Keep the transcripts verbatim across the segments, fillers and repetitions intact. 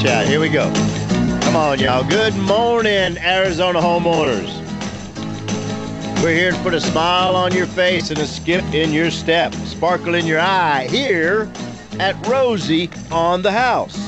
chat. Here we go. Come on, y'all. Good morning, Arizona homeowners. We're here to put a smile on your face and a skip in your step, sparkle in your eye here at Rosie on the House.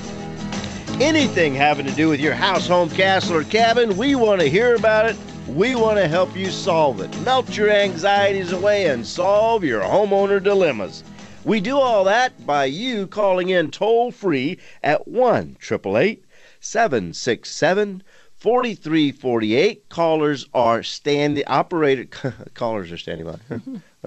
Anything having to do with your house, home, castle, or cabin, we want to hear about it. We want to help you solve it. Melt your anxieties away and solve your homeowner dilemmas. We do all that by you calling in toll-free at one eight eight eight, seven six seven, four three four eight. Callers are standing, operated, callers are standing by.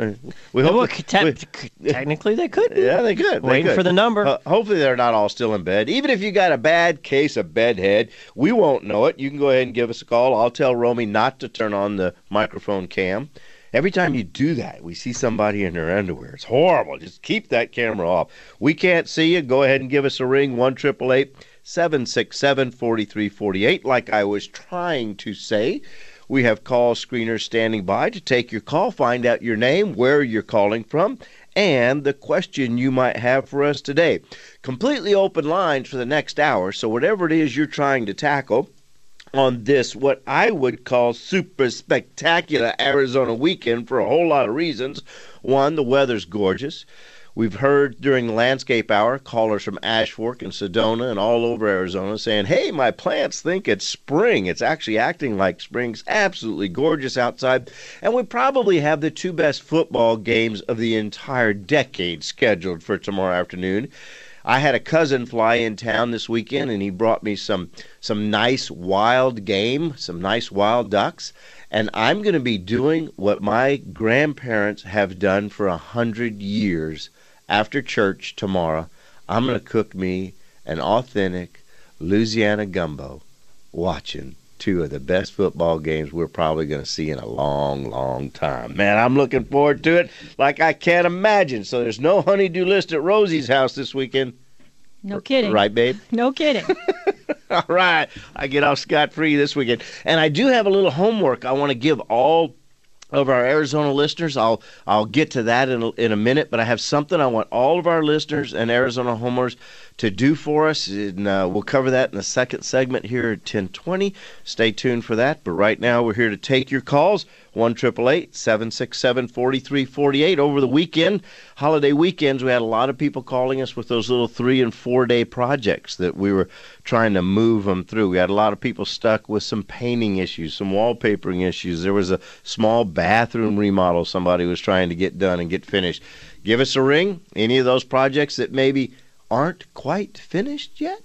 We hope well, that, te- we, technically they could be. Yeah, they could. They Waiting could. for the number. Uh, hopefully they're not all still in bed. Even if you got a bad case of bedhead, we won't know it. You can go ahead and give us a call. I'll tell Romy not to turn on the microphone cam. Every time you do that, we see somebody in their underwear. It's horrible. Just keep that camera off. We can't see you. Go ahead and give us a ring, one eight eight eight, seven six seven, four three four eight. Like I was trying to say, we have call screeners standing by to take your call, find out your name, where you're calling from, and the question you might have for us today. Completely open lines for the next hour, so whatever it is you're trying to tackle on this, what I would call super spectacular Arizona weekend for a whole lot of reasons. One, the weather's gorgeous. We've heard during the landscape hour callers from Ash Fork and Sedona and all over Arizona saying, hey, my plants think it's spring. It's actually acting like spring. It's absolutely gorgeous outside. And we probably have the two best football games of the entire decade scheduled for tomorrow afternoon. I had a cousin fly in town this weekend, and he brought me some some nice wild game, some nice wild ducks. And I'm going to be doing what my grandparents have done for a hundred years. After church tomorrow, I'm going to cook me an authentic Louisiana gumbo, watching two of the best football games we're probably going to see in a long, long time. Man, I'm looking forward to it like I can't imagine. So there's no honey-do list at Rosie's house this weekend. No kidding. Right, babe? No kidding. All right. I get off scot-free this weekend. And I do have a little homework I want to give all of our Arizona listeners. I'll I'll get to that in a, in a minute, but I have something I want all of our listeners and Arizona homeowners to do for us, and uh, we'll cover that in the second segment here at ten twenty. Stay tuned for that, but right now we're here to take your calls, one eight eight eight, seven six seven, four three four eight. Over the weekend, holiday weekends, we had a lot of people calling us with those little three- and four-day projects that we were trying to move them through. We had a lot of people stuck with some painting issues, some wallpapering issues. There was a small bathroom remodel somebody was trying to get done and get finished. Give us a ring. Any of those projects that maybe aren't quite finished yet?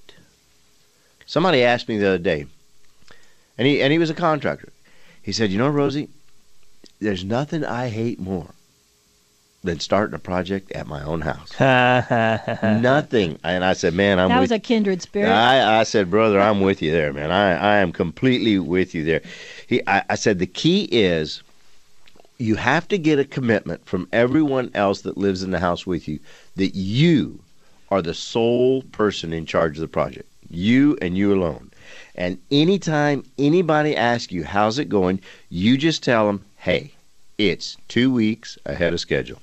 Somebody asked me the other day, and he and he was a contractor. He said, you know, Rosie, there's nothing I hate more than starting a project at my own house. Nothing. And I said, man, I'm that with was a kindred spirit. I, I said, brother, I'm with you there, man. I, I am completely with you there. He, I, I said, the key is you have to get a commitment from everyone else that lives in the house with you that you are the sole person in charge of the project. You and you alone. And anytime anybody asks you, how's it going, you just tell them, hey, it's two weeks ahead of schedule.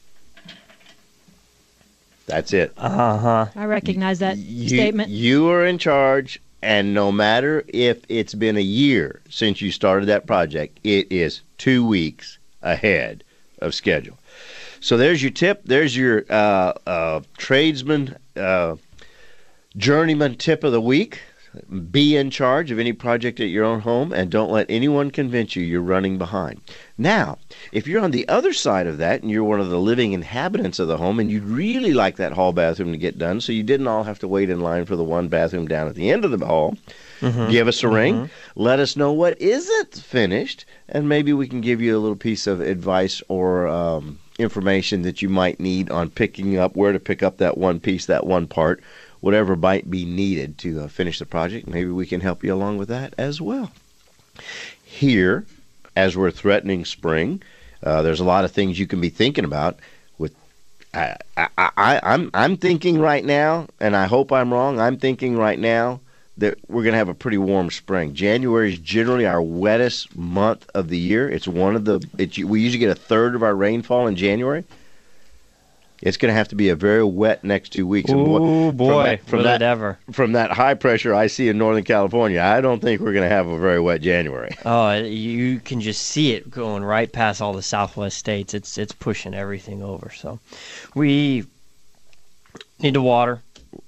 That's it. Uh-huh. I recognize that you, statement. You are in charge, and no matter if it's been a year since you started that project, it is two weeks ahead of schedule. So there's your tip. There's your uh, uh, tradesman, uh, journeyman tip of the week. Be in charge of any project at your own home, and don't let anyone convince you you're running behind. Now, if you're on the other side of that and you're one of the living inhabitants of the home and you'd really like that hall bathroom to get done so you didn't all have to wait in line for the one bathroom down at the end of the hall, mm-hmm. give us a ring. Mm-hmm. Let us know what isn't finished, and maybe we can give you a little piece of advice or um, information that you might need on picking up, where to pick up that one piece, that one part, whatever might be needed to uh, finish the project. Maybe we can help you along with that as well. Here, as we're threatening spring, uh, there's a lot of things you can be thinking about. With I, I, I, I'm I'm thinking right now, and I hope I'm wrong, I'm thinking right now that we're going to have a pretty warm spring. January is generally our wettest month of the year. It's one of the, it's, we usually get a third of our rainfall in January. It's going to have to be a very wet next two weeks. And what- Oh from boy, that- from will that- it ever? From that high pressure I see in Northern California, I don't think we're going to have a very wet January. Oh, you can just see it going right past all the Southwest states. It's it's pushing everything over. So we need to water.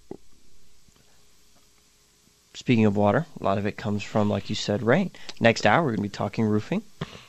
Speaking of water, a lot of it comes from, like you said, rain. Next hour, we're going to be talking roofing.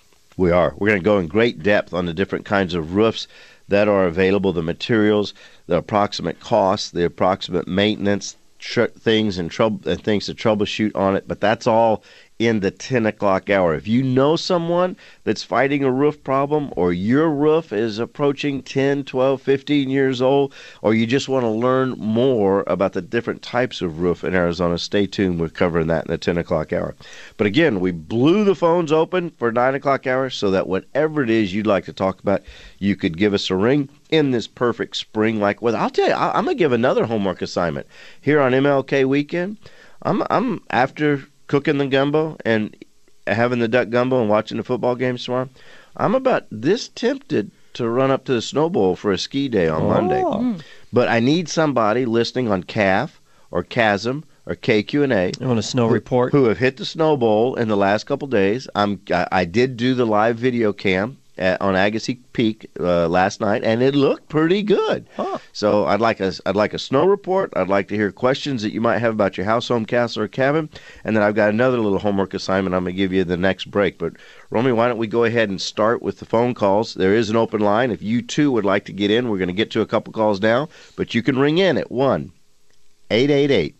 We are. We're going to go in great depth on the different kinds of roofs that are available, the materials, the approximate costs, the approximate maintenance, tr- things and trouble and things to troubleshoot on it. But that's all in the ten o'clock hour. If you know someone that's fighting a roof problem, or your roof is approaching ten, twelve, fifteen years old, or you just want to learn more about the different types of roof in Arizona, stay tuned. We're covering that in the ten o'clock hour. But again, we blew the phones open for nine o'clock hour so that whatever it is you'd like to talk about, you could give us a ring in this perfect spring-like weather. I'll tell you, I- I'm going to give another homework assignment. Here on M L K weekend, I'm, I'm after cooking the gumbo and having the duck gumbo and watching the football games tomorrow, I'm about this tempted to run up to the Snow Bowl for a ski day on Monday. Oh. But I need somebody listening on C A F or Chasm or K Q and A You want a snow report? who have hit the Snow Bowl in the last couple days. I'm I, I did do the live video cam at, on Agassiz Peak uh, last night, and it looked pretty good. Huh. So I'd like a I'd like a snow report. I'd like to hear questions that you might have about your house, home, castle, or cabin, and then I've got another little homework assignment I'm going to give you the next break. But Romy, why don't we go ahead and start with the phone calls? There is an open line. If you too would like to get in, we're going to get to a couple calls now, but you can ring in at one eight eight eight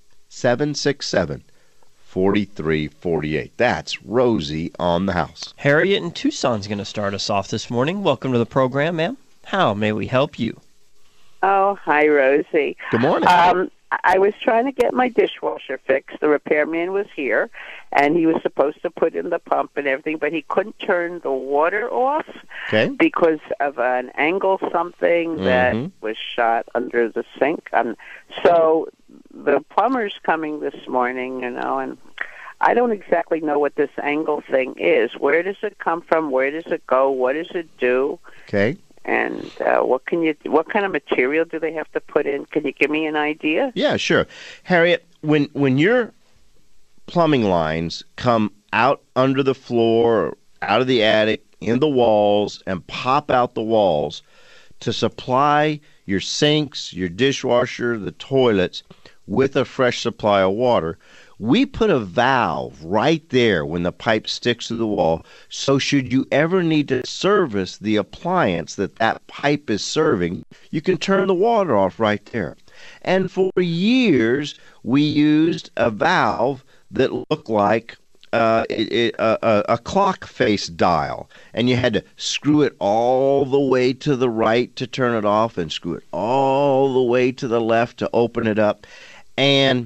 seven six seven four three four eight. That's Rosie on the house. Harriet in Tucson's going to start us off this morning. Welcome to the program, ma'am. How may we help you? Oh, hi, Rosie. Good morning. Um, I was trying to get my dishwasher fixed. The repairman was here, and he was supposed to put in the pump and everything, but he couldn't turn the water off Okay. because of an angle something that Mhm. was shot under the sink. Um, so the plumber's coming this morning, you know, and I don't exactly know what this angle thing is. Where does it come from? Where does it go? What does it do? Okay. And uh, what can you? What kind of material do they have to put in? Can you give me an idea? Yeah, sure. Harriet, when when your plumbing lines come out under the floor, or out of the attic, in the walls, and pop out the walls to supply your sinks, your dishwasher, the toilets with a fresh supply of water, we put a valve right there when the pipe sticks to the wall, so should you ever need to service the appliance that that pipe is serving, you can turn the water off right there. And for years, we used a valve that looked like uh, it, it, uh, a, a clock face dial, and you had to screw it all the way to the right to turn it off and screw it all the way to the left to open it up. And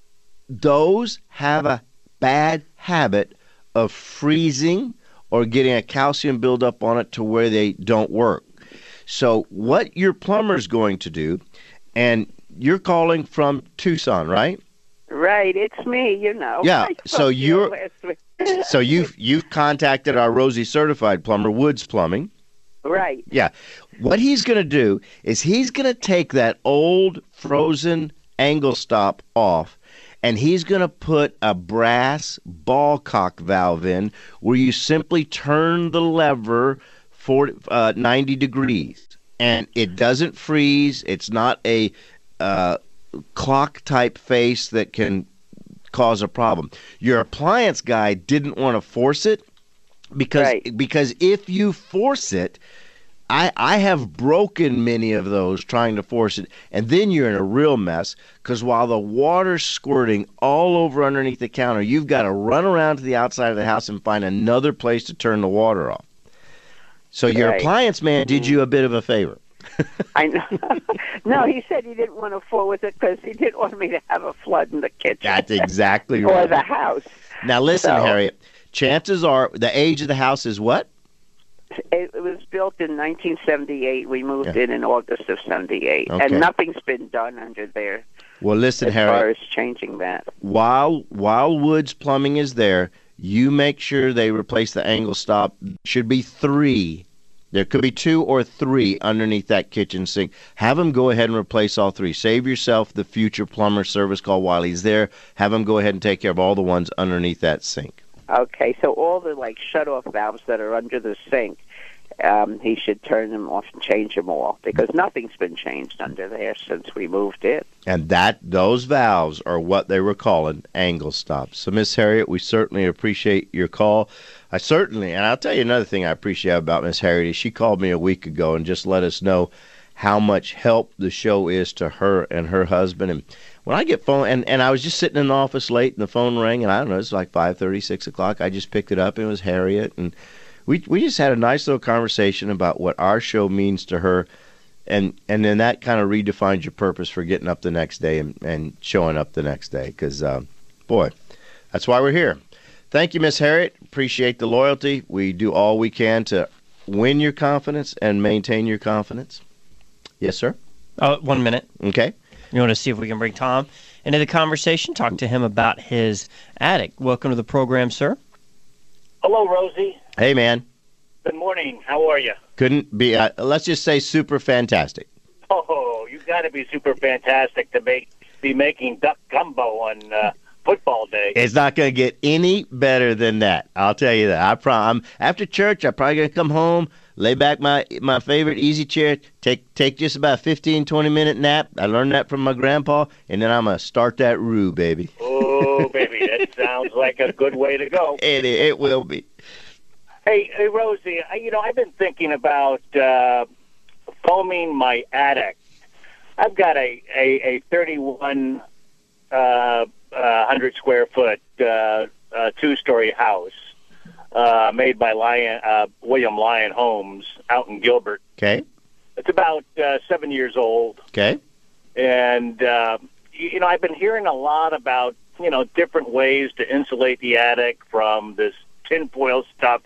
those have a bad habit of freezing or getting a calcium buildup on it to where they don't work. So what your plumber's going to do, and you're calling from Tucson, right? Right, it's me. You know. Yeah, I so spoke to you you're- last week. So you've you've contacted our Rosie certified plumber, Woods Plumbing. Right. Yeah. What he's going to do is he's going to take that old frozen angle stop off, and he's going to put a brass ball cock valve in where you simply turn the lever for uh, ninety degrees, and it doesn't freeze. It's not a uh, clock type face that can cause a problem. Your appliance guy didn't want to force it because Right. because if you force it, I, I have broken many of those trying to force it, and then you're in a real mess because while the water's squirting all over underneath the counter, you've got to run around to the outside of the house and find another place to turn the water off. So your Right. appliance man did you a bit of a favor. I know. No, he said he didn't want to fool with it because he didn't want me to have a flood in the kitchen That's exactly or right. the house. Now listen, So- Harriet, chances are the age of the house is what? It, it was built in nineteen seventy-eight. We moved Yeah. in in August of seventy-eight, Okay. and nothing's been done under there Well, listen, as Harriet. far as changing that. while while Woods Plumbing is there, you make sure they replace the angle stop. Should be three There could be two or three underneath that kitchen sink. Have him go ahead and replace all three. Save yourself the future plumber service call while he's there. Have him go ahead and take care of all the ones underneath that sink. Okay, so all the like shut-off valves that are under the sink, um, he should turn them off and change them all because nothing's been changed under there since we moved in. And that those valves are what they were calling angle stops. So, Miss Harriet, we certainly appreciate your call. I certainly, and I'll tell you another thing I appreciate about Miss Harriet is she called me a week ago and just let us know how much help the show is to her and her husband. And when I get phone, and, and I was just sitting in the office late, and the phone rang, and I don't know, it's like five thirty, six o'clock. I just picked it up, and it was Harriet, and we we just had a nice little conversation about what our show means to her, and and then that kind of redefines your purpose for getting up the next day and, and showing up the next day, because, uh, boy, that's why we're here. Thank you, Miss Harriet. Appreciate the loyalty. We do all we can to win your confidence and maintain your confidence. Yes, sir? Oh, one minute. Okay. You want to see if we can bring Tom into the conversation, talk to him about his attic. Welcome to the program, sir. Hello, Rosie. Hey, man. Good morning. How are you? Couldn't be, uh, let's just say super fantastic. Oh, you got to be super fantastic to make be making duck gumbo on uh, football day. It's not going to get any better than that. I'll tell you that. I prom- After church, I'm probably going to come home, lay back my my favorite easy chair, take take just about a fifteen, twenty minute nap. I learned that from my grandpa, and then I'm going to start that roux, baby. Oh, baby, that sounds like a good way to go. It, it will be. Hey, hey, Rosie, I, you know, I've been thinking about uh, foaming my attic. I've got a, a, a thirty-one uh, uh, hundred square foot uh, uh, two-story house uh, made by Lyon, uh, William Lyon Homes out in Gilbert. Okay. It's about uh, seven years old. Okay. And, uh, you, you know, I've been hearing a lot about, you know, different ways to insulate the attic from this tinfoil stuff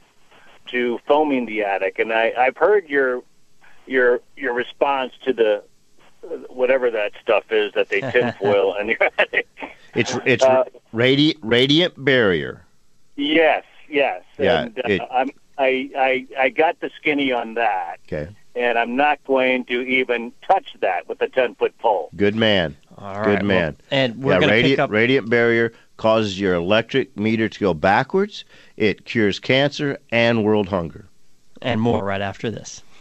to foaming the attic. And I, I've heard your your your response to the whatever that stuff is that they tinfoil in your attic. It's it's Uh, radiant radiant barrier. Yes, yes. Yeah, and uh, it- I'm, I, I I got the skinny on that, Okay. and I'm not going to even touch that with a ten-foot pole. Good man. All Good right, well, man. and we're Yeah, going to radiant, pick up. radiant barrier causes your electric meter to go backwards. It cures cancer and world hunger. And more right after this.